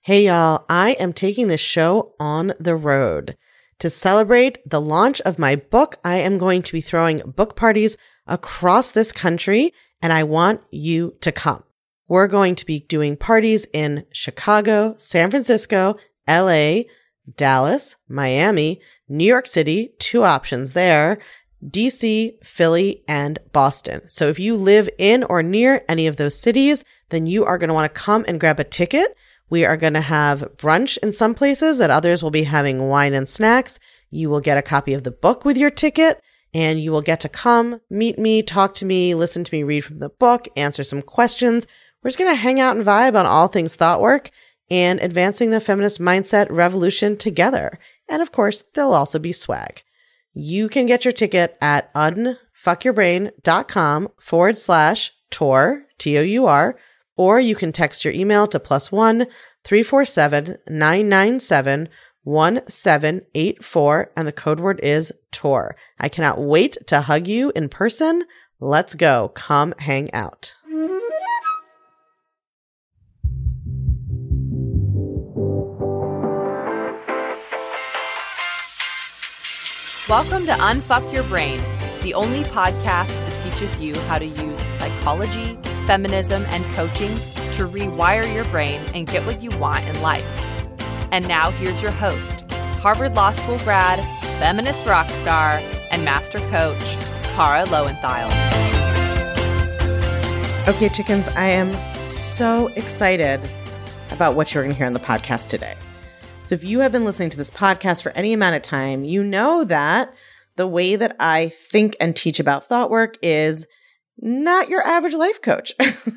Hey y'all, I am taking this show on the road. To celebrate the launch of my book, I am going to be throwing book parties across this country, and I want you to come. We're going to be doing parties in Chicago, San Francisco, LA, Dallas, Miami, New York City, 2 options there, DC, Philly, and Boston. So if you live in or near any of those cities, then you are going to want to come and grab a ticket. We are going to have brunch in some places, at others we'll be having wine and snacks. You will get a copy of the book with your ticket, and you will get to come, meet me, talk to me, listen to me read from the book, answer some questions. We're just going to hang out and vibe on all things thought work and advancing the feminist mindset revolution together. And of course, there'll also be swag. You can get your ticket at unfuckyourbrain.com/tour, T-O-U-R, or you can text your email to +1 347 997 1784, and the code word is TOUR. I cannot wait to hug you in person. Let's go. Come hang out. Welcome to Unfuck Your Brain, the only podcast that teaches you how to use psychology, feminism, and coaching to rewire your brain and get what you want in life. And now here's your host, Harvard Law School grad, feminist rock star, and master coach, Kara Loewentheil. Okay, chickens, I am so excited about what you're going to hear on the podcast today. So if you have been listening to this podcast for any amount of time, you know that the way that I think and teach about thought work is not your average life coach.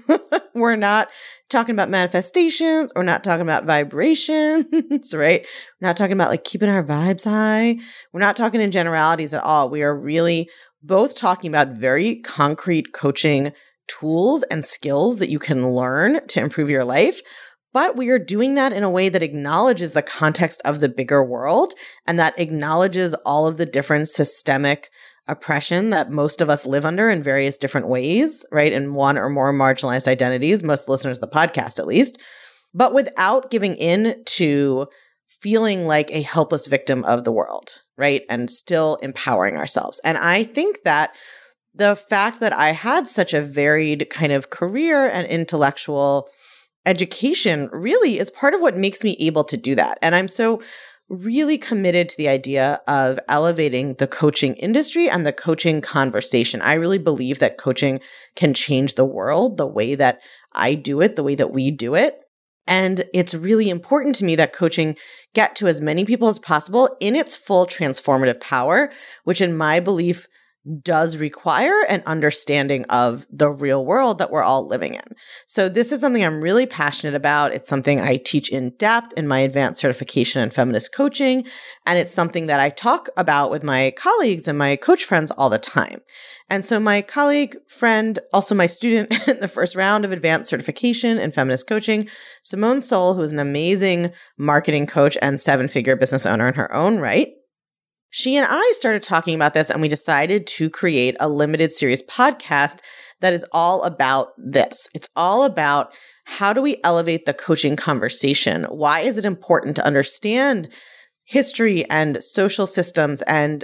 We're not talking about manifestations. We're not talking about vibrations, right? We're not talking about like keeping our vibes high. We're not talking in generalities at all. We are really both talking about very concrete coaching tools and skills that you can learn to improve your life. But we are doing that in a way that acknowledges the context of the bigger world and that acknowledges all of the different systemic oppression that most of us live under in various different ways, right? In one or more marginalized identities, most listeners of the podcast at least, but without giving in to feeling like a helpless victim of the world, right? And still empowering ourselves. And I think that the fact that I had such a varied kind of career and intellectual education really is part of what makes me able to do that. And I'm so really committed to the idea of elevating the coaching industry and the coaching conversation. I really believe that coaching can change the world the way that I do it, the way that we do it. And it's really important to me that coaching get to as many people as possible in its full transformative power, which in my belief does require an understanding of the real world that we're all living in. So this is something I'm really passionate about. It's something I teach in depth in my advanced certification in feminist coaching. And it's something that I talk about with my colleagues and my coach friends all the time. And so my colleague, friend, also my student in the first round of advanced certification in feminist coaching, Simone Seol, who is an amazing marketing coach and 7-figure business owner in her own right, she and I started talking about this, and we decided to create a limited series podcast that is all about this. It's all about how do we elevate the coaching conversation? Why is it important to understand history and social systems and,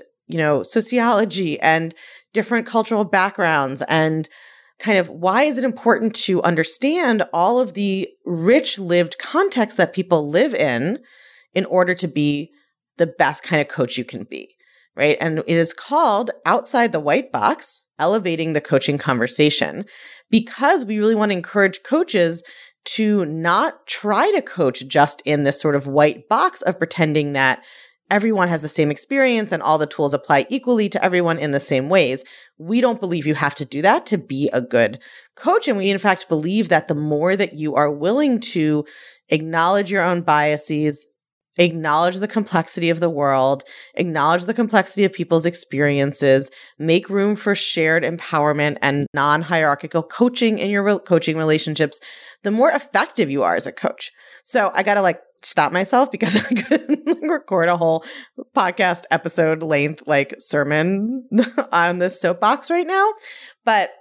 sociology and different cultural backgrounds, and kind of why is it important to understand all of the rich lived context that people live in order to be the best kind of coach you can be, right? And it is called Outside the White Box, Elevating the Coaching Conversation, because we really want to encourage coaches to not try to coach just in this sort of white box of pretending that everyone has the same experience and all the tools apply equally to everyone in the same ways. We don't believe you have to do that to be a good coach. And we, in fact, believe that the more that you are willing to acknowledge your own biases, acknowledge the complexity of the world, acknowledge the complexity of people's experiences, make room for shared empowerment and non-hierarchical coaching in your coaching relationships, the more effective you are as a coach. So I got to stop myself because I couldn't record a whole podcast episode length sermon on this soapbox right now. But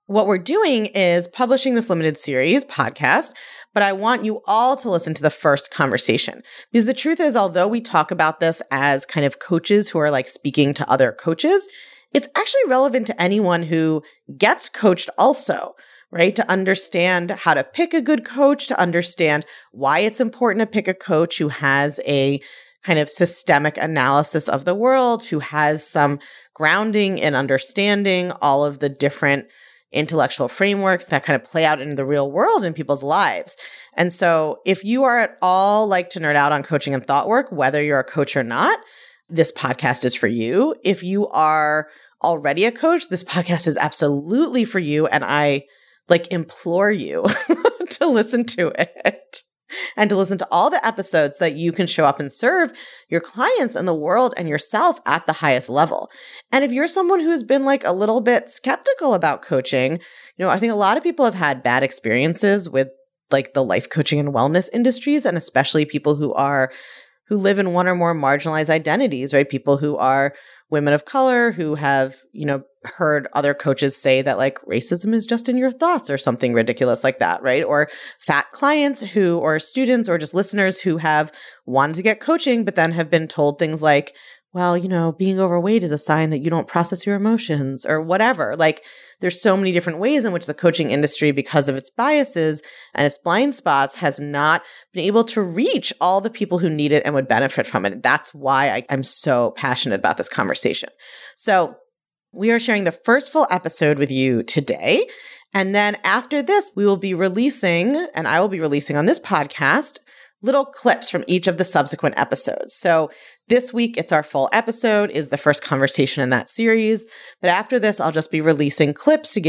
what we're doing is publishing this limited series podcast, but I want you all to listen to the first conversation. Because the truth is, although we talk about this as kind of coaches who are like speaking to other coaches, it's actually relevant to anyone who gets coached also, right? To understand how to pick a good coach, to understand why it's important to pick a coach who has a kind of systemic analysis of the world, who has some grounding in understanding all of the different intellectual frameworks that kind of play out in the real world in people's lives. And so if you are at all like to nerd out on coaching and thought work, whether you're a coach or not, this podcast is for you. If you are already a coach, this podcast is absolutely for you. And I like implore you to listen to it and to listen to all the episodes that you can show up and serve your clients and the world and yourself at the highest level. And if you're someone who's been like a little bit skeptical about coaching, I think a lot of people have had bad experiences with like the life coaching and wellness industries, and especially people who live in one or more marginalized identities, right? People who are women of color who have, heard other coaches say that like racism is just in your thoughts or something ridiculous like that, right? Or fat clients or students or just listeners who have wanted to get coaching, but then have been told things like, well, being overweight is a sign that you don't process your emotions or whatever. Like there's so many different ways in which the coaching industry, because of its biases and its blind spots, has not been able to reach all the people who need it and would benefit from it. That's why I'm so passionate about this conversation. So we are sharing the first full episode with you today. And then after this, we will be releasing, and I will be releasing on this podcast, little clips from each of the subsequent episodes. So this week, it's our full episode, is the first conversation in that series. But after this, I'll just be releasing clips to give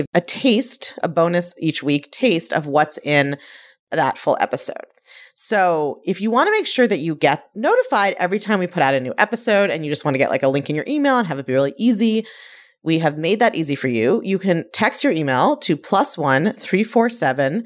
a bonus each week taste of what's in that full episode. So if you want to make sure that you get notified every time we put out a new episode and you just want to get like a link in your email and have it be really easy, we have made that easy for you. You can text your email to +1 347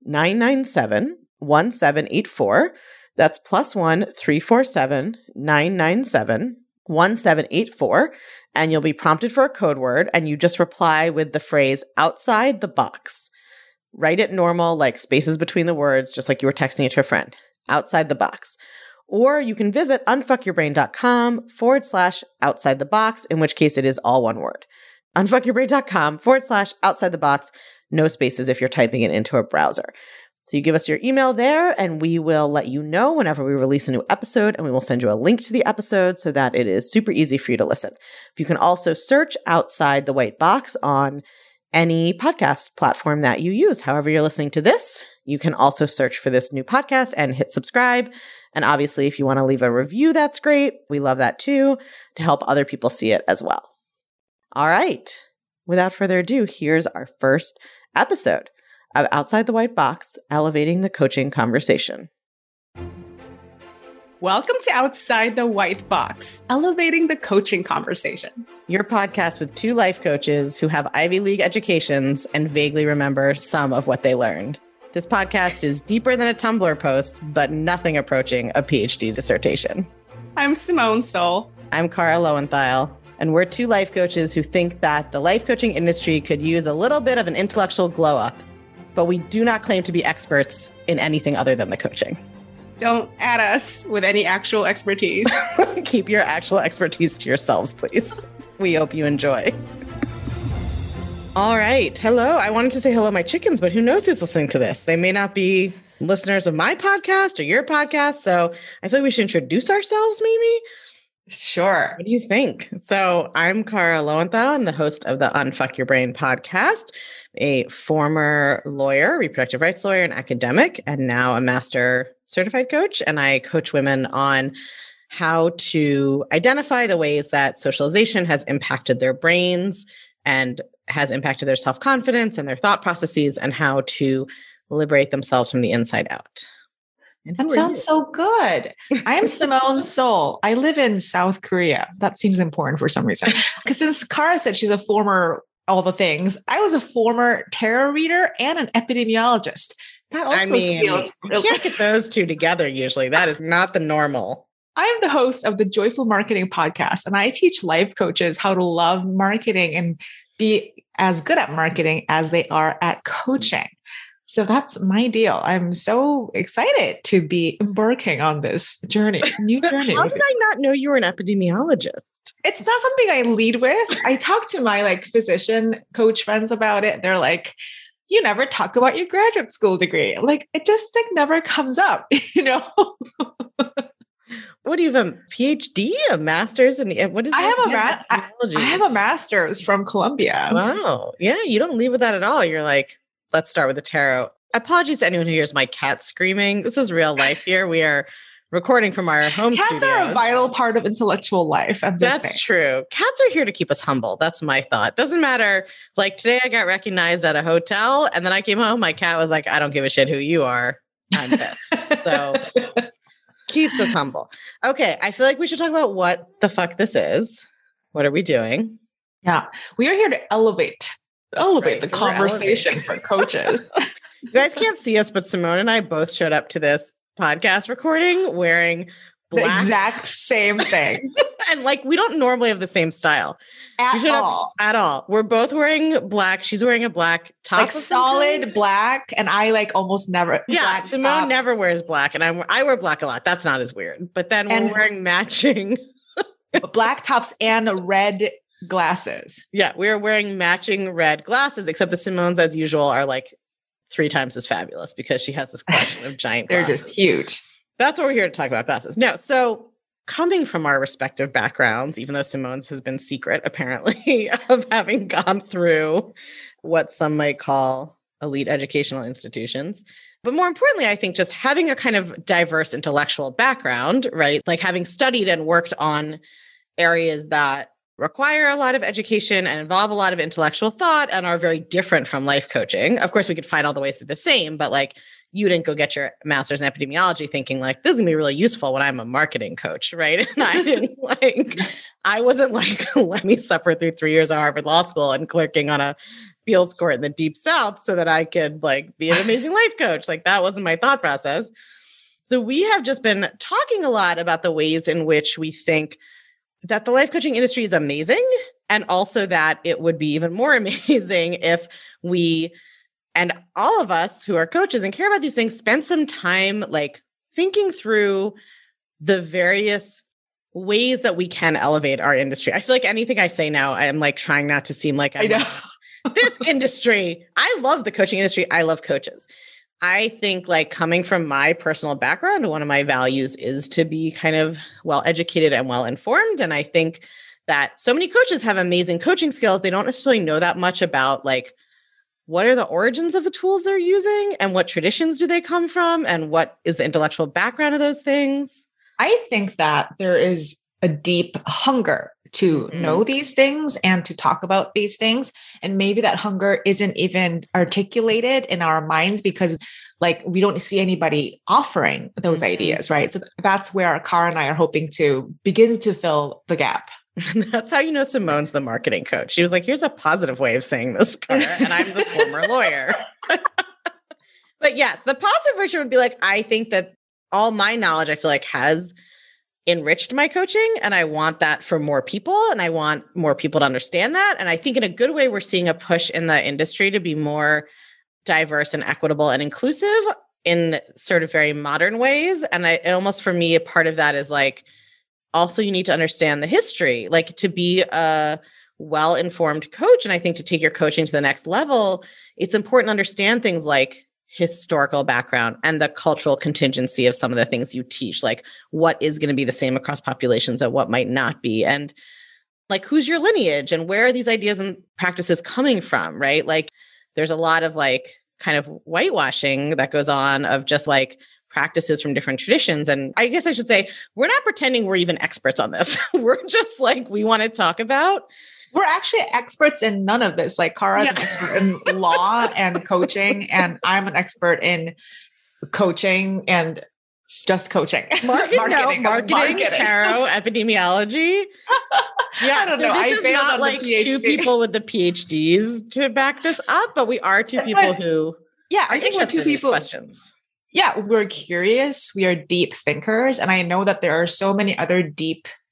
997 1784. That's +1 347 997 1784. And you'll be prompted for a code word. And you just reply with the phrase outside the box. Write it normal, like spaces between the words, just like you were texting it to a friend. Outside the box. Or you can visit unfuckyourbrain.com/outside the box, in which case it is all one word. Unfuckyourbrain.com/outside the box, no spaces if you're typing it into a browser. So you give us your email there and we will let you know whenever we release a new episode, and we will send you a link to the episode so that it is super easy for you to listen. You can also search Outside the White Box on any podcast platform that you use. However you're listening to this, you can also search for this new podcast and hit subscribe. And obviously, if you want to leave a review, that's great. We love that too, to help other people see it as well. All right. Without further ado, here's our first episode of Outside the White Box, elevating the coaching conversation. Welcome to Outside the White Box, elevating the coaching conversation. Your podcast with two life coaches who have Ivy League educations and vaguely remember some of what they learned. This podcast is deeper than a Tumblr post, but nothing approaching a PhD dissertation. I'm Simone Soul. I'm Cara Lowenthal, and we're two life coaches who think that the life coaching industry could use a little bit of an intellectual glow up, but we do not claim to be experts in anything other than the coaching. Don't add us with any actual expertise. Keep your actual expertise to yourselves, please. We hope you enjoy. All right. Hello. I wanted to say hello, my chickens, but who knows who's listening to this? They may not be listeners of my podcast or your podcast. So I feel like we should introduce ourselves, maybe. Sure. What do you think? So I'm Cara Lowenthal. I'm the host of the Unfuck Your Brain podcast, a former lawyer, reproductive rights lawyer and academic, and now a master certified coach. And I coach women on how to identify the ways that socialization has impacted their brains and has impacted their self-confidence and their thought processes, and how to liberate themselves from the inside out. That sounds so good. I am Simone Soul. I live in South Korea. That seems important for some reason. Because since Cara said she's a former all the things, I was a former tarot reader and an epidemiologist. That also feels you can't get those two together usually. That is not the normal. I am the host of the Joyful Marketing podcast, and I teach life coaches how to love marketing and be as good at marketing as they are at coaching. So that's my deal. I'm so excited to be embarking on this journey, new journey. How did I not know you were an epidemiologist? It's not something I lead with. I talk to my like physician coach friends about it. They're like, you never talk about your graduate school degree. Like it just like never comes up, you know? What do you have, a PhD, a master's? And what is I have a master's from Columbia. Wow. Yeah. You don't leave with that at all. You're like, let's start with the tarot. Apologies to anyone who hears my cat screaming. This is real life here. We are recording from our home Cats studios. are a vital part of intellectual life. That's true. Cats are here to keep us humble. That's my thought. Doesn't matter. Like today I got recognized at a hotel and then I came home. My cat was like, I don't give a shit who you are. I'm pissed. So keeps us humble. Okay. I feel like we should talk about what the fuck this is. What are we doing? Yeah. We are here to elevate the conversation for coaches. You guys can't see us, but Simone and I both showed up to this podcast recording wearing black. The exact same thing. And like, we don't normally have the same style. At all. We're both wearing black. She's wearing a black top. Like solid black. And I like almost never. Yeah. Simone never wears black. And I wear black a lot. That's not as weird. But then we're wearing matching. Black tops and red glasses. Yeah. We're wearing matching red glasses, except the Simone's, as usual, are like 3 times as fabulous because she has this collection of giant They're glasses. Just huge. That's what we're here to talk about, glasses. No, so coming from our respective backgrounds, even though Simone's has been secret, apparently, of having gone through what some might call elite educational institutions. But more importantly, I think just having a kind of diverse intellectual background, right? Like having studied and worked on areas that require a lot of education and involve a lot of intellectual thought and are very different from life coaching. Of course, we could find all the ways to the same, but like you didn't go get your master's in epidemiology thinking like, this is gonna be really useful when I'm a marketing coach, right? And I wasn't like, let me suffer through 3 years of Harvard Law School and clerking on a Beals court in the Deep South so that I could like be an amazing life coach. Like that wasn't my thought process. So we have just been talking a lot about the ways in which we think that the life coaching industry is amazing, and also that it would be even more amazing if we and all of us who are coaches and care about these things spend some time like thinking through the various ways that we can elevate our industry. I feel like anything I say now, I am like trying not to seem like I know this industry. I love the coaching industry. I love coaches. I think like coming from my personal background, one of my values is to be kind of well-educated and well-informed. And I think that so many coaches have amazing coaching skills. They don't necessarily know that much about like, what are the origins of the tools they're using and what traditions do they come from and what is the intellectual background of those things? I think that there is a deep hunger to know these things and to talk about these things. And maybe that hunger isn't even articulated in our minds because like we don't see anybody offering those ideas, right? So that's where Cara and I are hoping to begin to fill the gap. That's how you know Simone's the marketing coach. She was like, here's a positive way of saying this, Cara, and I'm the former lawyer. But yes, the positive version would be like, I think that all my knowledge, I feel like has enriched my coaching. And I want that for more people. And I want more people to understand that. And I think in a good way, we're seeing a push in the industry to be more diverse and equitable and inclusive in sort of very modern ways. And almost for me, a part of that is like, also you need to understand the history, like to be a well-informed coach. And I think to take your coaching to the next level, it's important to understand things like historical background and the cultural contingency of some of the things you teach, like what is going to be the same across populations and what might not be. And like, who's your lineage and where are these ideas and practices coming from, right? Like there's a lot of like kind of whitewashing that goes on of just like practices from different traditions. And I guess I should say, we're not pretending we're even experts on this. We're just like, we want to talk about. We're actually experts in none of this. Like Cara's an expert in law and coaching, and I'm an expert in coaching and just coaching. Marketing, tarot, epidemiology. Yeah, I don't know. This is not like two people with the PhDs to back this up, but we are two people who I think we're two people. Questions. Yeah, we're curious. We are deep thinkers. And I know that there are so many other deep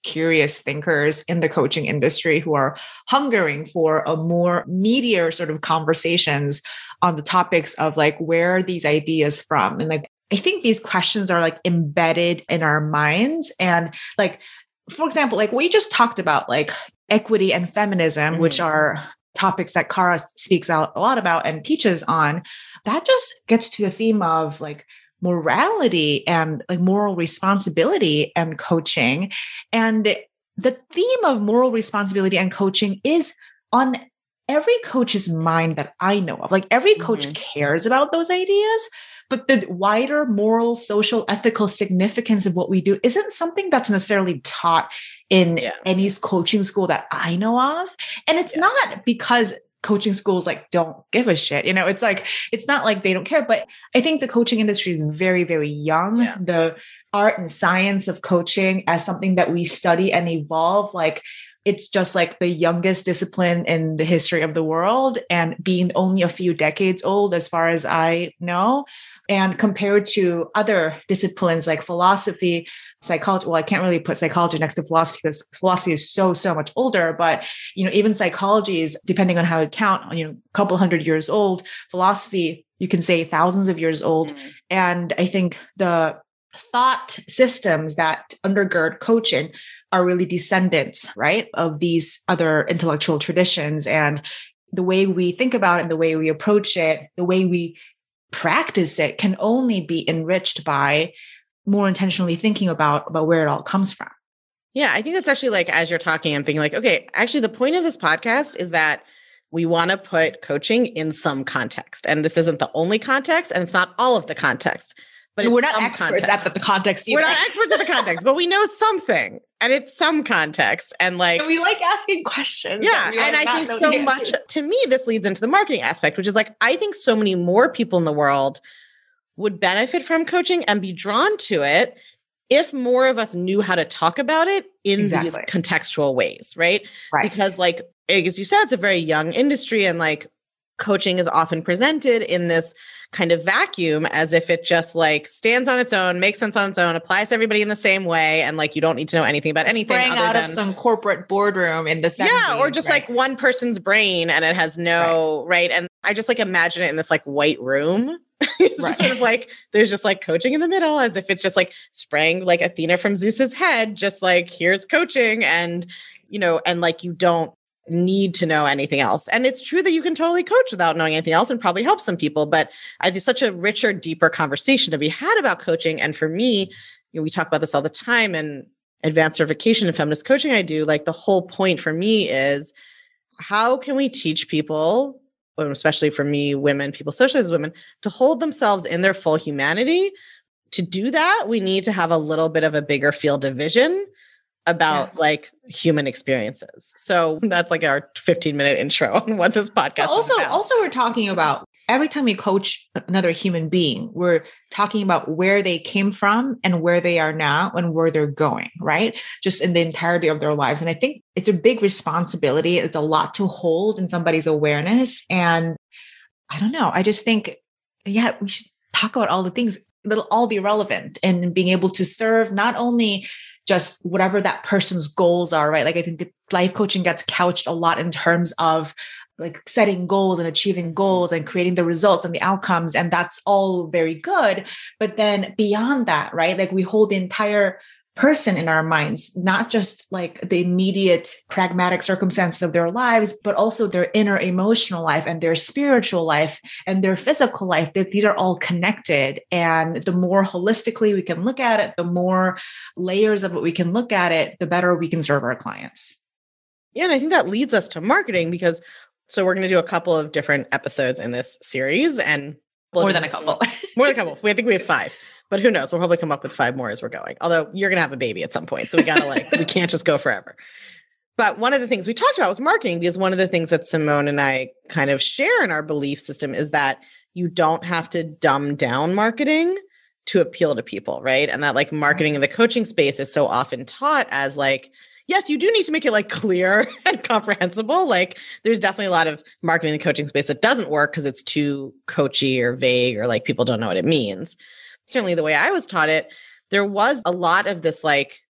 curious thinkers in the coaching industry who are hungering for a more meatier sort of conversations on the topics of like, where are these ideas from? And like, I think these questions are like embedded in our minds. And like, for example, like we just talked about like equity and feminism, which are topics that Cara speaks out a lot about and teaches on. That just gets to the theme of like morality and like moral responsibility and coaching. And the theme of moral responsibility and coaching is on every coach's mind that I know of. Like every coach cares about those ideas, but the wider moral, social, ethical significance of what we do isn't something that's necessarily taught in any coaching school that I know of. And it's not because coaching schools like don't give a shit. You know, it's like, it's not like they don't care, but I think the coaching industry is very, very young. Yeah. The art and science of coaching as something that we study and evolve, like it's just like the youngest discipline in the history of the world and being only a few decades old, as far as I know. And compared to other disciplines like philosophy, psychology, well, I can't really put psychology next to philosophy because philosophy is so much older, but, you know, even psychology is, depending on how you count, you know, a couple hundred years old. Philosophy, you can say thousands of years old. And I think the thought systems that undergird coaching are really descendants, right, of these other intellectual traditions. And the way we think about it, the way we approach it, the way we practice it can only be enriched by more intentionally thinking about where it all comes from. Yeah, I think that's actually like, as you're talking, I'm thinking like, okay, actually the point of this podcast is that we want to put coaching in some context. And this isn't the only context, and it's not all of the context. But we're not experts at the context either. We're not experts at the context, but we know something, and it's some context. And like, and we like asking questions. Yeah. And I think so much, to me, this leads into the marketing aspect, which is like, I think so many more people in the world would benefit from coaching and be drawn to it if more of us knew how to talk about it in these contextual ways, right? Because like, as you said, it's a very young industry, and like coaching is often presented in this kind of vacuum as if it just like stands on its own, makes sense on its own, applies to everybody in the same way. And like, you don't need to know anything about anything. Sprang out of some corporate boardroom in the 70s. Yeah. Or just like one person's brain, and it has no, right. And I just like imagine it in this like white room. It's just sort of like, there's just like coaching in the middle, as if it's just like sprang like Athena from Zeus's head, just like, here's coaching. And, you know, and like, you don't need to know anything else. And it's true that you can totally coach without knowing anything else and probably help some people. But I think such a richer, deeper conversation to be had about coaching. And for me, you know, we talk about this all the time, and advanced certification in feminist coaching I do, like the whole point for me is, how can we teach people, especially for me, women, people socialized as women, to hold themselves in their full humanity? To do that, we need to have a little bit of a bigger field of vision about like human experiences. So that's like our 15-minute intro on what this podcast is about. Also, we're talking about every time we coach another human being, we're talking about where they came from and where they are now and where they're going, right? Just in the entirety of their lives. And I think it's a big responsibility. It's a lot to hold in somebody's awareness. And I don't know, I just think, we should talk about all the things that'll all be relevant, and being able to serve not only just whatever that person's goals are, right? Like I think life coaching gets couched a lot in terms of like setting goals and achieving goals and creating the results and the outcomes. And that's all very good. But then beyond that, right? Like we hold the entire person in our minds, not just like the immediate pragmatic circumstances of their lives, but also their inner emotional life and their spiritual life and their physical life. That these are all connected. And the more holistically we can look at it, the more layers of it we can look at it, the better we can serve our clients. Yeah. And I think that leads us to marketing, because so we're going to do a couple of different episodes in this series, and more than a couple. More than a couple. I think we have 5. But who knows? We'll probably come up with 5 more as we're going. Although you're going to have a baby at some point. So we got to like, we can't just go forever. But one of the things we talked about was marketing, because one of the things that Simone and I kind of share in our belief system is that you don't have to dumb down marketing to appeal to people, right? And that like marketing in the coaching space is so often taught as like, yes, you do need to make it like clear and comprehensible. Like there's definitely a lot of marketing in the coaching space that doesn't work because it's too coachy or vague, or like people don't know what it means. Certainly the way I was taught it, there was a lot of this like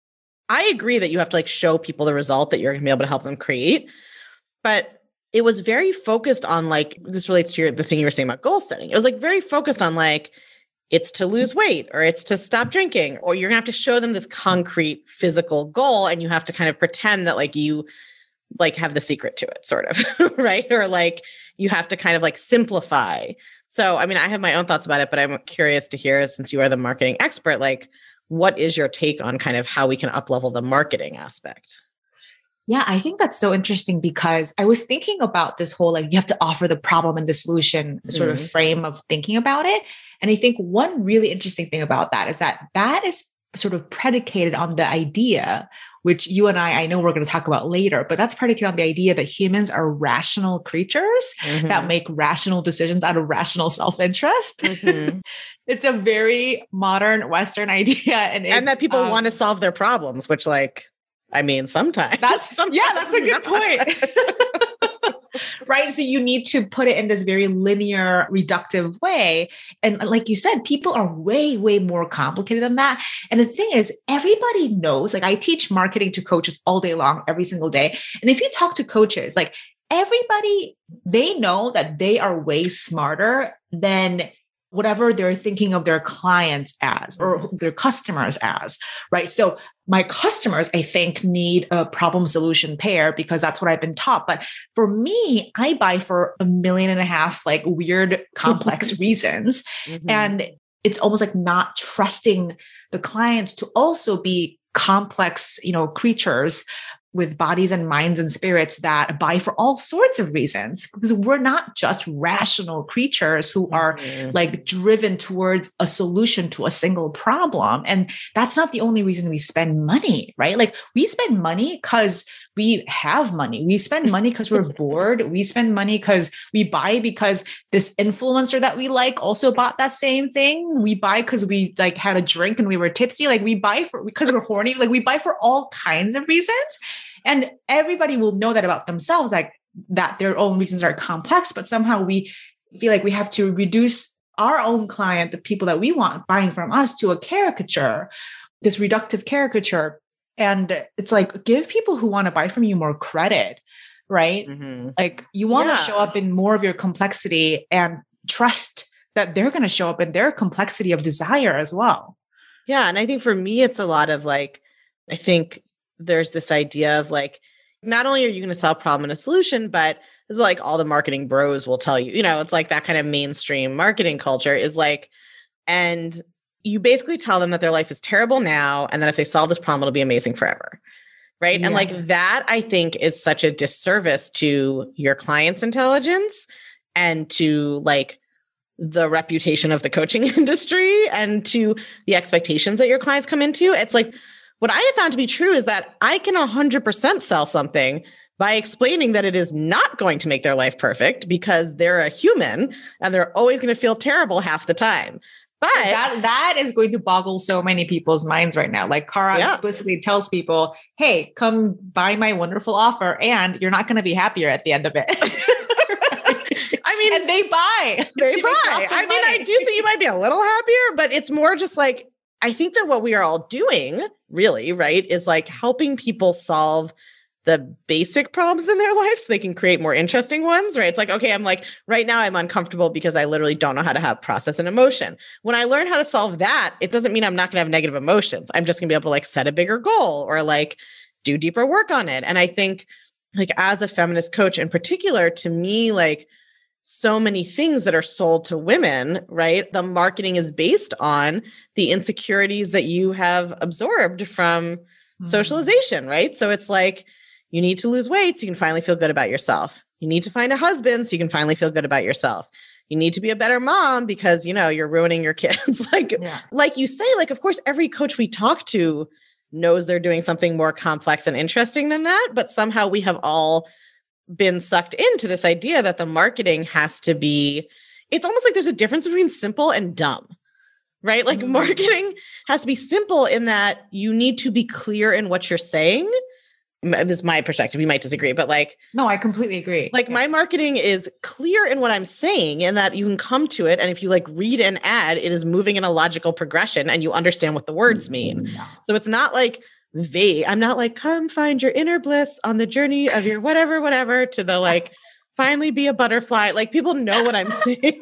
I agree that you have to like show people the result that you're going to be able to help them create. But it was very focused on like, this relates to the thing you were saying about goal setting. It was like very focused on like, it's to lose weight or it's to stop drinking, or you're gonna have to show them this concrete physical goal. And you have to kind of pretend that like you like have the secret to it sort of, right? Or like you have to kind of like simplify. So, I mean, I have my own thoughts about it, but I'm curious to hear, since you are the marketing expert, like what is your take on kind of how we can up-level the marketing aspect? Yeah, I think that's so interesting because I was thinking about this whole, like, you have to offer the problem and the solution sort of frame of thinking about it. And I think one really interesting thing about that is sort of predicated on the idea, which you and I know we're going to talk about later, but that's predicated on the idea that humans are rational creatures that make rational decisions out of rational self-interest. It's a very modern Western idea. And that people want to solve their problems, which like, I mean, sometimes. That's a good point. Right. So you need to put it in this very linear, reductive way. And like you said, people are way, way more complicated than that. And the thing is, everybody knows, like I teach marketing to coaches all day long, every single day. And if you talk to coaches, like everybody, they know that they are way smarter than whatever they're thinking of their clients as or their customers as, right? So my customers, I think, need a problem solution pair because that's what I've been taught. But for me, I buy for 1.5 million, like weird, complex reasons. And it's almost like not trusting the client to also be complex, creatures with bodies and minds and spirits that buy for all sorts of reasons, because we're not just rational creatures who are like driven towards a solution to a single problem. And that's not the only reason we spend money, right? Like we spend money because we have money. We spend money because we're bored. We spend money because we buy because this influencer that we like also bought that same thing. We buy because we like had a drink and we were tipsy. Like we buy because we're horny. Like we buy for all kinds of reasons. And everybody will know that about themselves, like that their own reasons are complex, but somehow we feel like we have to reduce our own client, the people that we want buying from us, to a caricature, this reductive caricature. And it's like, give people who want to buy from you more credit, right? Like you want to show up in more of your complexity and trust that they're going to show up in their complexity of desire as well. Yeah. And I think for me, it's a lot of like, I think there's this idea of like, not only are you going to solve a problem and a solution, but this is what like all the marketing bros will tell you, it's like that kind of mainstream marketing culture is like, and you basically tell them that their life is terrible now. And that if they solve this problem, it'll be amazing forever. Right. Yeah. And like that, I think is such a disservice to your client's intelligence and to like the reputation of the coaching industry and to the expectations that your clients come into. It's like, what I have found to be true is that I can 100% sell something by explaining that it is not going to make their life perfect because they're a human and they're always going to feel terrible half the time. But that is going to boggle so many people's minds right now. Like Cara explicitly tells people, hey, come buy my wonderful offer and you're not going to be happier at the end of it. I mean, and they buy. I mean, I do say you might be a little happier, but it's more just like, I think that what we are all doing really, right, is like helping people solve the basic problems in their life so they can create more interesting ones, right? It's like, okay, I'm like, right now I'm uncomfortable because I literally don't know how to process an emotion. When I learn how to solve that, it doesn't mean I'm not going to have negative emotions. I'm just going to be able to like set a bigger goal or like do deeper work on it. And I think like as a feminist coach in particular, to me, like so many things that are sold to women, right? The marketing is based on the insecurities that you have absorbed from socialization, right? So it's like, you need to lose weight so you can finally feel good about yourself. You need to find a husband so you can finally feel good about yourself. You need to be a better mom because, you're ruining your kids. Like you say, like, of course, every coach we talk to knows they're doing something more complex and interesting than that. But somehow we have all been sucked into this idea that the marketing has to be, it's almost like there's a difference between simple and dumb, right? Like marketing has to be simple in that you need to be clear in what you're saying. This is my perspective. You might disagree, but like, no, I completely agree. Like my marketing is clear in what I'm saying and that you can come to it. And if you like read an ad, it is moving in a logical progression and you understand what the words mean. So it's not like vague. I'm not like, come find your inner bliss on the journey of your whatever, to the like, finally be a butterfly. Like people know what I'm saying.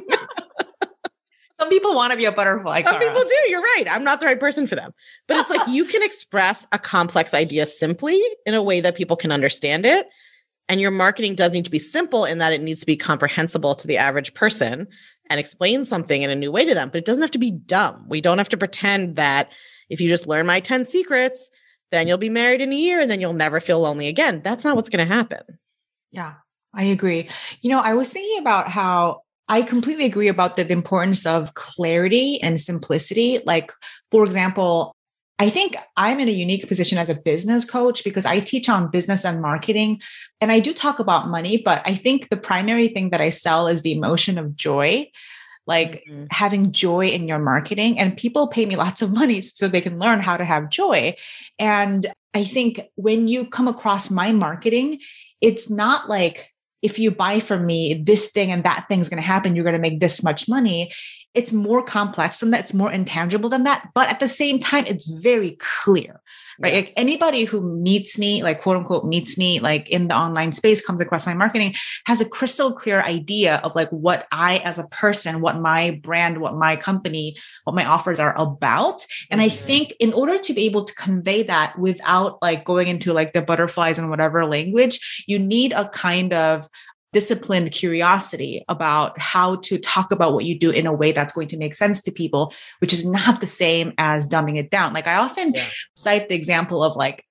Some people want to be a butterfly. Some people do. You're right. I'm not the right person for them. But it's like you can express a complex idea simply in a way that people can understand it. And your marketing does need to be simple in that it needs to be comprehensible to the average person and explain something in a new way to them. But it doesn't have to be dumb. We don't have to pretend that if you just learn my 10 secrets, then you'll be married in a year and then you'll never feel lonely again. That's not what's going to happen. Yeah, I agree. I was thinking about how I completely agree about the importance of clarity and simplicity. Like, for example, I think I'm in a unique position as a business coach because I teach on business and marketing. And I do talk about money, but I think the primary thing that I sell is the emotion of joy, like having joy in your marketing. And people pay me lots of money so they can learn how to have joy. And I think when you come across my marketing, it's not like, if you buy from me, this thing and that thing is going to happen, you're going to make this much money. It's more complex than that. It's more intangible than that. But at the same time, it's very clear, right? Yeah. Like anybody who meets me, like quote unquote meets me, like in the online space, comes across my marketing, has a crystal clear idea of like what I, as a person, what my brand, what my company, what my offers are about. And I think in order to be able to convey that without like going into like the butterflies and whatever language, you need a kind of disciplined curiosity about how to talk about what you do in a way that's going to make sense to people, which is not the same as dumbing it down. Like I often cite the example of like,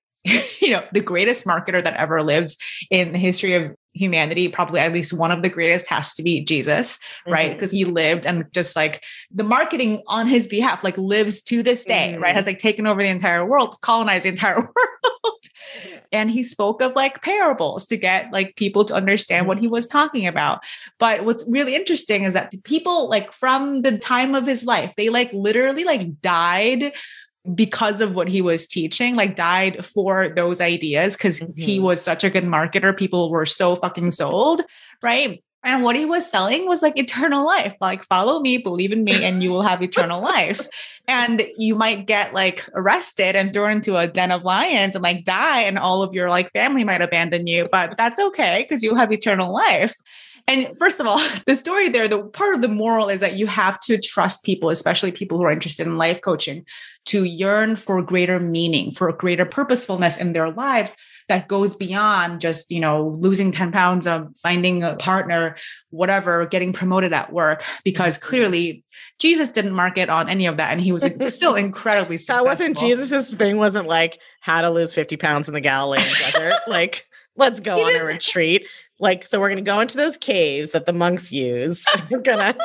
the greatest marketer that ever lived in the history of humanity, probably at least one of the greatest has to be Jesus, right? Because he lived and just like the marketing on his behalf, like lives to this day, right? Has like taken over the entire world, colonized the entire world. And he spoke of like parables to get like people to understand what he was talking about. But what's really interesting is that the people like from the time of his life, they like literally like died because of what he was teaching, like died for those ideas because he was such a good marketer. People were so fucking sold, right? And what he was selling was like eternal life, like follow me, believe in me, and you will have eternal life. And you might get like arrested and thrown into a den of lions and like die, and all of your like family might abandon you, but that's okay because you'll have eternal life. And first of all, the story there, the part of the moral is that you have to trust people, especially people who are interested in life coaching, to yearn for greater meaning, for greater purposefulness in their lives that goes beyond just, losing 10 pounds of finding a partner, whatever, getting promoted at work, because clearly Jesus didn't market on any of that. And he was still incredibly successful. That wasn't Jesus's thing, wasn't like how to lose 50 pounds in the Galilean desert. Like, let's go on a retreat. Like, so we're going to go into those caves that the monks use. We're going to...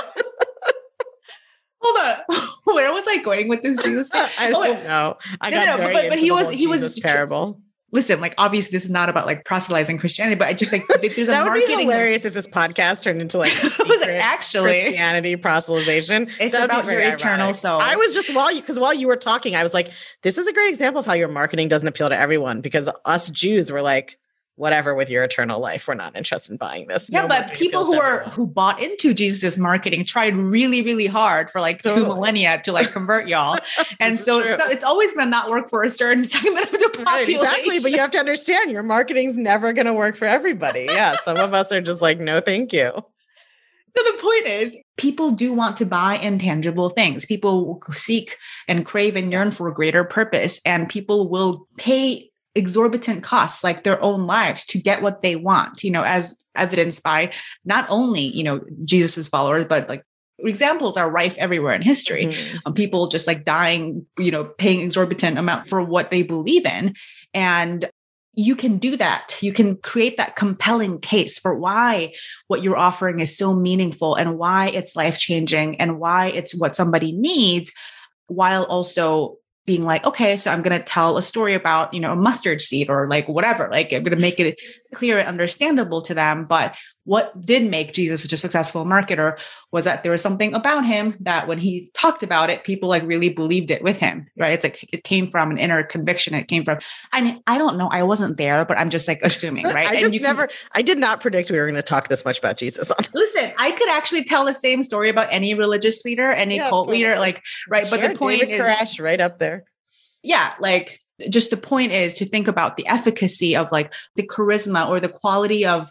Hold on. Where was I going with this Jesus thing? I don't know. But he was parable. Listen, like obviously this is not about like proselytizing Christianity, but I just like there's that a would be hilarious if this podcast turned into like actually Christianity proselytization. It's about your eternal soul. I was just while you were talking, I was like, this is a great example of how your marketing doesn't appeal to everyone, because us Jews were like, whatever with your eternal life, we're not interested in buying this. Yeah, but people who bought into Jesus's marketing tried really, really hard for like 2 millennia to like convert y'all. And so it's always going to not work for a certain segment of the population. Right, exactly. But you have to understand your marketing's never going to work for everybody. Yeah. Some of us are just like, no, thank you. So the point is, people do want to buy intangible things. People seek and crave and yearn for a greater purpose, and people will pay exorbitant costs, like their own lives, to get what they want, as evidenced by not only, Jesus's followers, but like examples are rife everywhere in history. People just like dying, paying exorbitant amount for what they believe in. And you can do that. You can create that compelling case for why what you're offering is so meaningful and why it's life-changing and why it's what somebody needs, while also being like, okay, so I'm going to tell a story about, a mustard seed or like whatever, like I'm going to make it clear and understandable to them. But what did make Jesus such a successful marketer was that there was something about him that when he talked about it, people like really believed it with him, right? It's like, it came from an inner conviction. It came from, I don't know. I wasn't there, but I'm just like assuming, right? I did not predict we were going to talk this much about Jesus. Listen, I could actually tell the same story about any religious leader, any cult leader, like, right. But the point David Koresh, right up there. Yeah. Like, just the point is to think about the efficacy of like the charisma or the quality of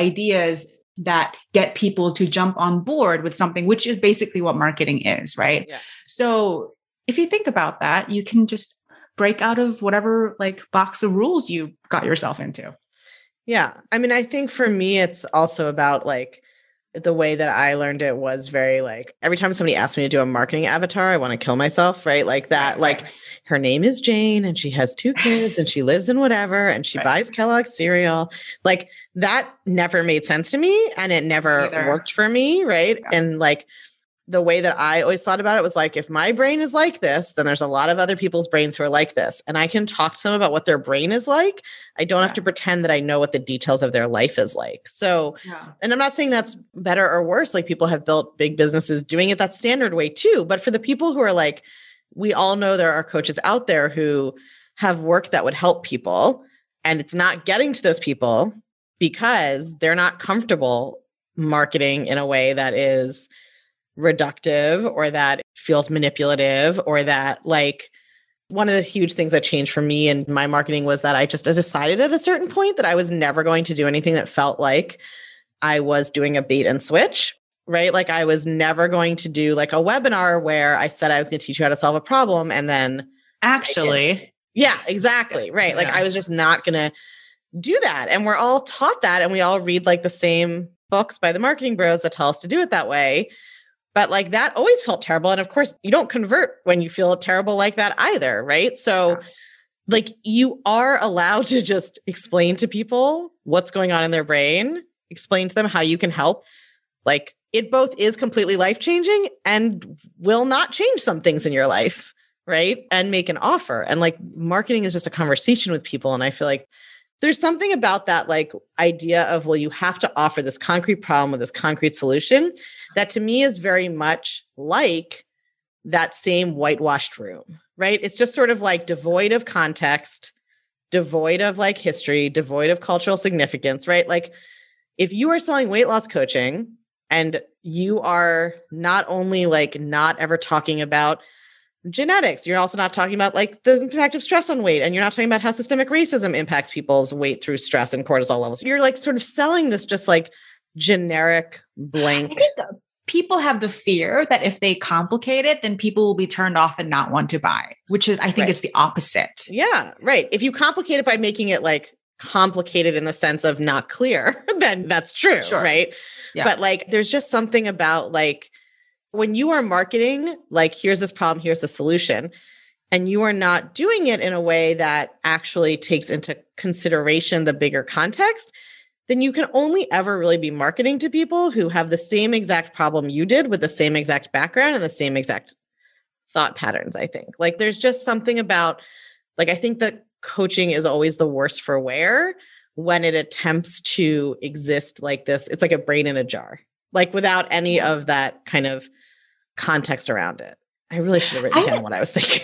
ideas that get people to jump on board with something, which is basically what marketing is, right? Yeah. So if you think about that, you can just break out of whatever like box of rules you got yourself into. Yeah. I mean, I think for me, it's also about like the way that I learned it was very like every time somebody asked me to do a marketing avatar, I want to kill myself, right? Like that, right. Her name is Jane and she has 2 kids and she lives in whatever and she buys Kellogg's cereal. Like that never made sense to me and it never worked for me, right? Yeah. And like the way that I always thought about it was like, if my brain is like this, then there's a lot of other people's brains who are like this. And I can talk to them about what their brain is like. I don't have to pretend that I know what the details of their life is like. So, and I'm not saying that's better or worse. Like people have built big businesses doing it that standard way too. But for the people who are like, we all know there are coaches out there who have work that would help people and it's not getting to those people because they're not comfortable marketing in a way that is reductive or that feels manipulative or that like one of the huge things that changed for me in my marketing was that I just decided at a certain point that I was never going to do anything that felt like I was doing a bait and switch, right? Like I was never going to do like a webinar where I said I was going to teach you how to solve a problem and then actually. Yeah, exactly. Right. Like I was just not going to do that. And we're all taught that. And we all read like the same books by the marketing bros that tell us to do it that way. But like that always felt terrible. And of course, you don't convert when you feel terrible like that either, right? So like you are allowed to just explain to people what's going on in their brain, explain to them how you can help. Like it both is completely life-changing and will not change some things in your life, right? And make an offer. And like marketing is just a conversation with people. And I feel like there's something about that like idea of, well, you have to offer this concrete problem with this concrete solution that to me is very much like that same whitewashed room, right? It's just sort of like devoid of context, devoid of like history, devoid of cultural significance, right? Like if you are selling weight loss coaching and you are not only like not ever talking about genetics, you're also not talking about like the impact of stress on weight, and you're not talking about how systemic racism impacts people's weight through stress and cortisol levels. You're like sort of selling this just like generic blank. I think people have the fear that if they complicate it, then people will be turned off and not want to buy, which is, I think it's the opposite. Yeah, right. If you complicate it by making it like complicated in the sense of not clear, then that's true, right? Yeah. But like, there's just something about like, when you are marketing, like, here's this problem, here's the solution, and you are not doing it in a way that actually takes into consideration the bigger context, then you can only ever really be marketing to people who have the same exact problem you did with the same exact background and the same exact thought patterns, I think. Like, there's just something about, like, I think that coaching is always the worse for wear when it attempts to exist like this. It's like a brain in a jar, like without any of that kind of context around it. I really should have written down what I was thinking.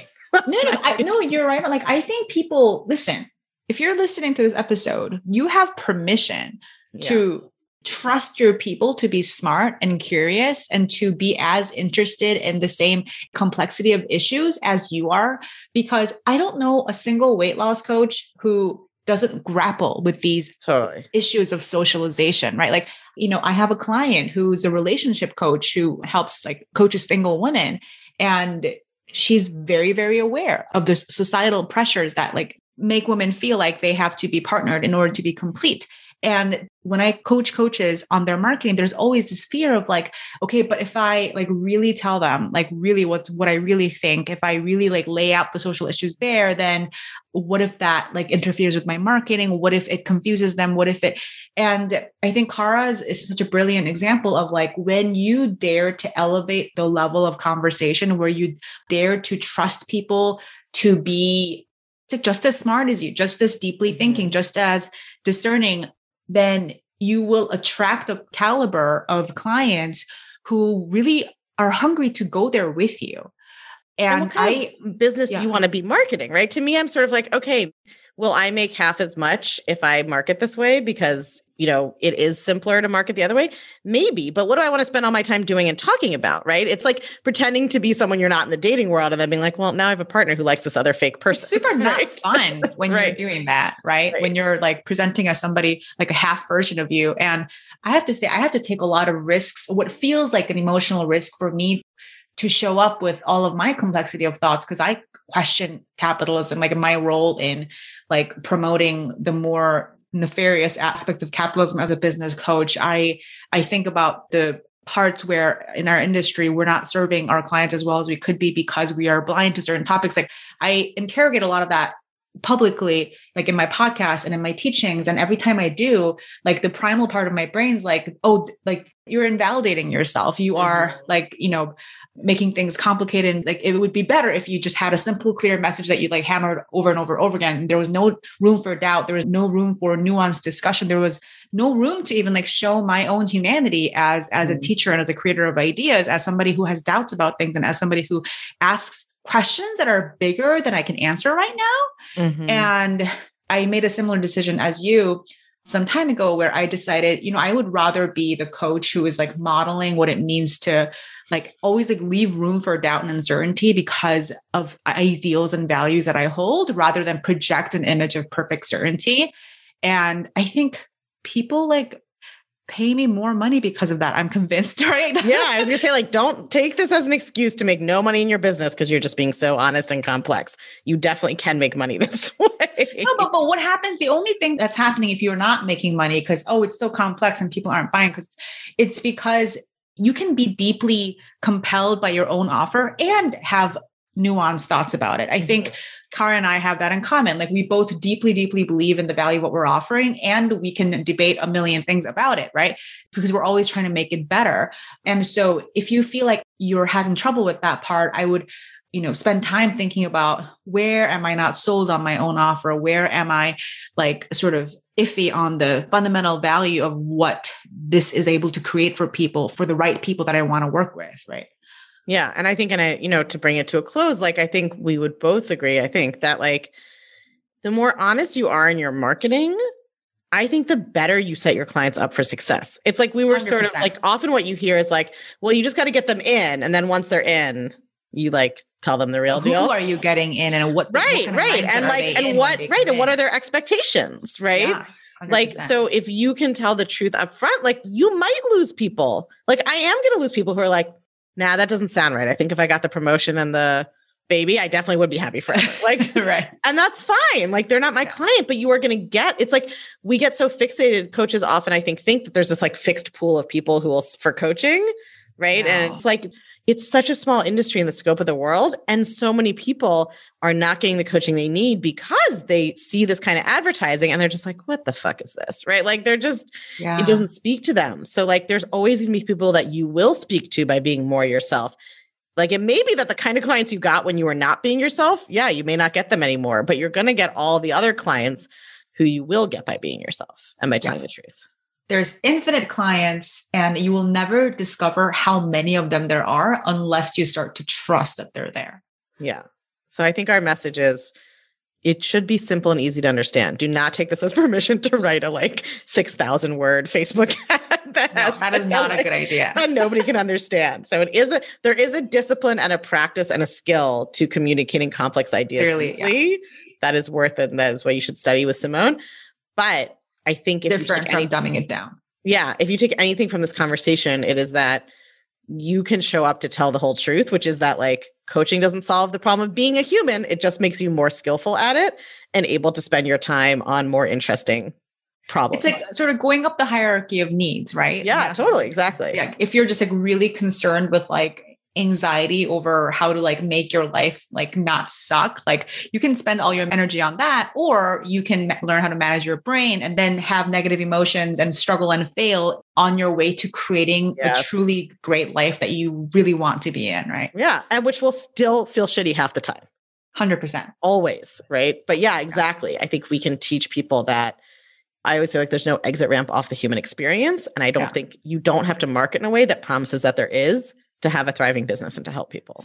No, you're right. Like, I think people, listen, if you're listening to this episode, you have permission to trust your people to be smart and curious and to be as interested in the same complexity of issues as you are. Because I don't know a single weight loss coach who doesn't grapple with these issues of socialization, right? Like, you know, I have a client who's a relationship coach who helps like coaches single women. And she's very, very aware of the societal pressures that like make women feel like they have to be partnered in order to be complete. And when I coach coaches on their marketing, there's always this fear of like, okay, but if I like really tell them like really what I really think, if I really like lay out the social issues bare, then what if that like interferes with my marketing? What if it confuses them? What if it, and I think Kara's is such a brilliant example of like, when you dare to elevate the level of conversation, where you dare to trust people to be just as smart as you, just as deeply thinking, just as discerning, then you will attract a caliber of clients who really are hungry to go there with you. And what kind of business do you want to be marketing, right? To me, I'm sort of like, okay, will I make half as much if I market this way because, it is simpler to market the other way? Maybe, but what do I want to spend all my time doing and talking about, right? It's like pretending to be someone you're not in the dating world and then being like, well, now I have a partner who likes this other fake person. It's super not fun when Right. you're doing that, right? When you're like presenting as somebody like a half version of you. And I have to say, I have to take a lot of risks, what feels like an emotional risk for me to show up with all of my complexity of thoughts, because I question capitalism, like my role in like promoting the more nefarious aspects of capitalism as a business coach. I think about the parts where in our industry, we're not serving our clients as well as we could be because we are blind to certain topics. Like I interrogate a lot of that publicly, like in my podcast and in my teachings. And every time I do, like the primal part of my brain's like, oh, like you're invalidating yourself. You are like, making things complicated. Like it would be better if you just had a simple, clear message that you like hammered over and over and over again. There was no room for doubt. There was no room for nuanced discussion. There was no room to even like show my own humanity as a teacher and as a creator of ideas, as somebody who has doubts about things and as somebody who asks questions that are bigger than I can answer right now. And I made a similar decision as you some time ago where I decided, I would rather be the coach who is like modeling what it means to like always like leave room for doubt and uncertainty because of ideals and values that I hold rather than project an image of perfect certainty. And I think people like pay me more money because of that. I'm convinced, right? Yeah. I was gonna say, like, don't take this as an excuse to make no money in your business because you're just being so honest and complex. You definitely can make money this way. No, but what happens? The only thing that's happening if you're not making money because, it's so complex and people aren't buying, it's because you can be deeply compelled by your own offer and have nuanced thoughts about it. I think Kara and I have that in common. Like we both deeply, deeply believe in the value of what we're offering, and we can debate a million things about it, right? Because we're always trying to make it better. And so if you feel like you're having trouble with that part, I would, spend time thinking about where am I not sold on my own offer? Where am I like sort of iffy on the fundamental value of what this is able to create for people, for the right people that I want to work with, right? Yeah. And I think, to bring it to a close, like, I think we would both agree, I think that like the more honest you are in your marketing, I think the better you set your clients up for success. It's like we were 100%. Sort of like often what you hear is like, well, you just got to get them in. And then once they're in, you like tell them the real deal. Who are you getting in and what? Right. And like, and what, right. And what are their expectations? Right. Yeah. 100%. Like, so if you can tell the truth up front, like you might lose people. Like I am going to lose people who are like, nah, that doesn't sound right. I think if I got the promotion and the baby, I definitely would be happy forever. Like, right. And that's fine. Like they're not my client, but you are going to get, it's like, we get so fixated. Coaches often, I think that there's this like fixed pool of people who will, for coaching. Right. Wow. And it's like, it's such a small industry in the scope of the world. And so many people are not getting the coaching they need because they see this kind of advertising and they're just like, what the fuck is this? Right. Like they're just, it doesn't speak to them. So like, there's always going to be people that you will speak to by being more yourself. Like it may be that the kind of clients you got when you were not being yourself, you may not get them anymore, but you're going to get all the other clients who you will get by being yourself and by telling the truth. There's infinite clients and you will never discover how many of them there are unless you start to trust that they're there. Yeah. So I think our message is it should be simple and easy to understand. Do not take this as permission to write a like 6,000 word Facebook ad that is not a good idea. And nobody can understand. So there is a discipline and a practice and a skill to communicating complex ideas simply. That is worth it. And that is what you should study with Simone. But I think if different from dumbing it down. Yeah. If you take anything from this conversation, it is that you can show up to tell the whole truth, which is that like coaching doesn't solve the problem of being a human. It just makes you more skillful at it and able to spend your time on more interesting problems. It's like sort of going up the hierarchy of needs, right? Yeah, totally. Exactly. Yeah. If you're just like really concerned with like anxiety over how to like make your life like not suck, like you can spend all your energy on that, or you can learn how to manage your brain and then have negative emotions and struggle and fail on your way to creating a truly great life that you really want to be in, right? Yeah. And which will still feel shitty half the time. 100%. Always, right? But yeah, exactly. I think we can teach people that. I always say like there's no exit ramp off the human experience. And I don't think you don't have to market in a way that promises that there is to have a thriving business and to help people.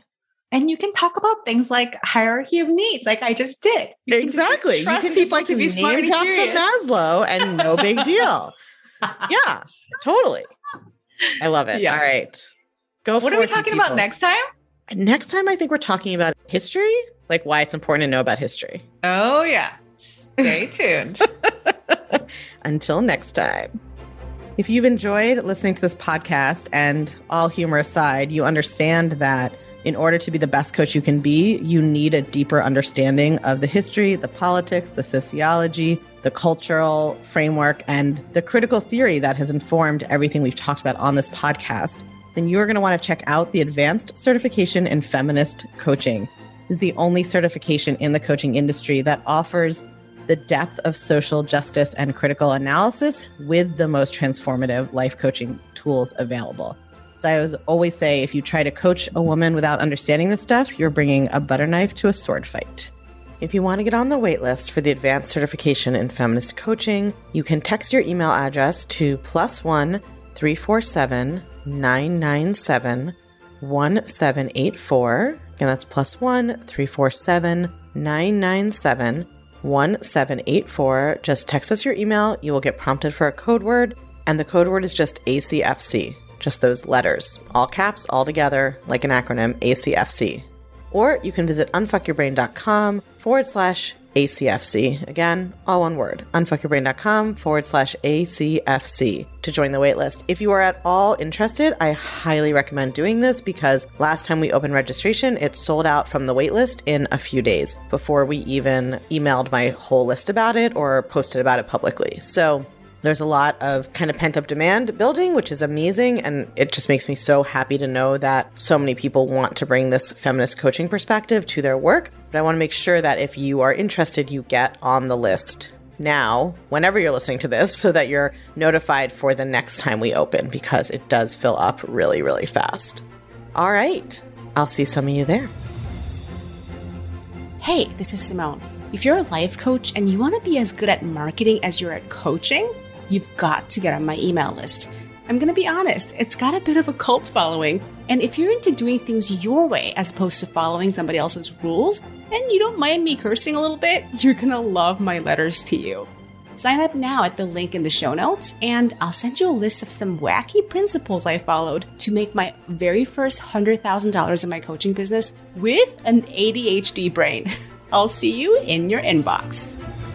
And you can talk about things like hierarchy of needs, like I just did. Exactly. You can just like name drop some Maslow and no big deal. Yeah, totally. I love it. Yes. All right. What are we talking about next time? Next time, I think we're talking about history, like why it's important to know about history. Oh, yeah. Stay tuned. Until next time. If you've enjoyed listening to this podcast, and all humor aside, you understand that in order to be the best coach you can be, you need a deeper understanding of the history, the politics, the sociology, the cultural framework, and the critical theory that has informed everything we've talked about on this podcast, then you're going to want to check out the Advanced Certification in Feminist Coaching. This is the only certification in the coaching industry that offers the depth of social justice and critical analysis with the most transformative life coaching tools available. So I always say, if you try to coach a woman without understanding this stuff, you're bringing a butter knife to a sword fight. If you want to get on the wait list for the Advanced Certification in Feminist Coaching, you can text your email address to +1 347 997 1784. Again, that's +1 347 997 1784. Just text us your email. You will get prompted for a code word, and the code word is just ACFC. Just those letters, all caps, all together, like an acronym, ACFC. Or you can visit unfuckyourbrain.com/ACFC. Again, all one word, unfuckyourbrain.com/ACFC to join the waitlist. If you are at all interested, I highly recommend doing this because last time we opened registration, it sold out from the waitlist in a few days before we even emailed my whole list about it or posted about it publicly. So there's a lot of kind of pent-up demand building, which is amazing, and it just makes me so happy to know that so many people want to bring this feminist coaching perspective to their work. But I want to make sure that if you are interested, you get on the list now, whenever you're listening to this, so that you're notified for the next time we open, because it does fill up really, really fast. All right. I'll see some of you there. Hey, this is Simone. If you're a life coach and you want to be as good at marketing as you're at coaching, you've got to get on my email list. I'm going to be honest, it's got a bit of a cult following. And if you're into doing things your way as opposed to following somebody else's rules, and you don't mind me cursing a little bit, you're going to love my letters to you. Sign up now at the link in the show notes, and I'll send you a list of some wacky principles I followed to make my very first $100,000 in my coaching business with an ADHD brain. I'll see you in your inbox.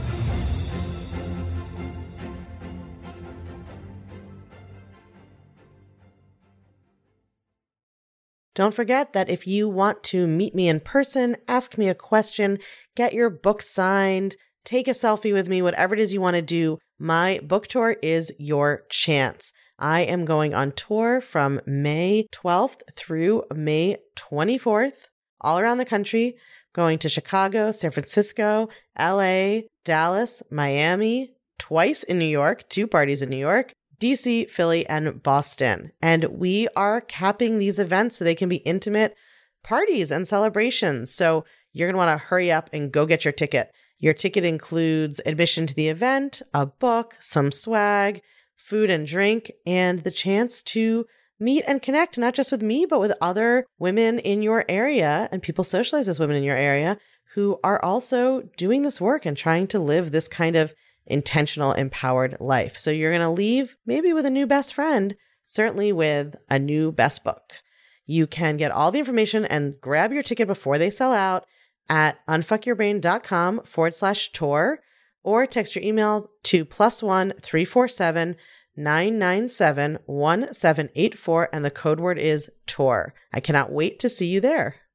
Don't forget that if you want to meet me in person, ask me a question, get your book signed, take a selfie with me, whatever it is you want to do, my book tour is your chance. I am going on tour from May 12th through May 24th, all around the country, going to Chicago, San Francisco, LA, Dallas, Miami, twice in New York, 2 parties in New York, DC, Philly, and Boston. And we are capping these events so they can be intimate parties and celebrations. So you're going to want to hurry up and go get your ticket. Your ticket includes admission to the event, a book, some swag, food and drink, and the chance to meet and connect, not just with me, but with other women in your area and people socialized as women in your area who are also doing this work and trying to live this kind of intentional, empowered life. So you're going to leave maybe with a new best friend, certainly with a new best book. You can get all the information and grab your ticket before they sell out at unfuckyourbrain.com/tour, or text your email to +1 347 997 1784, and the code word is tour. I cannot wait to see you there.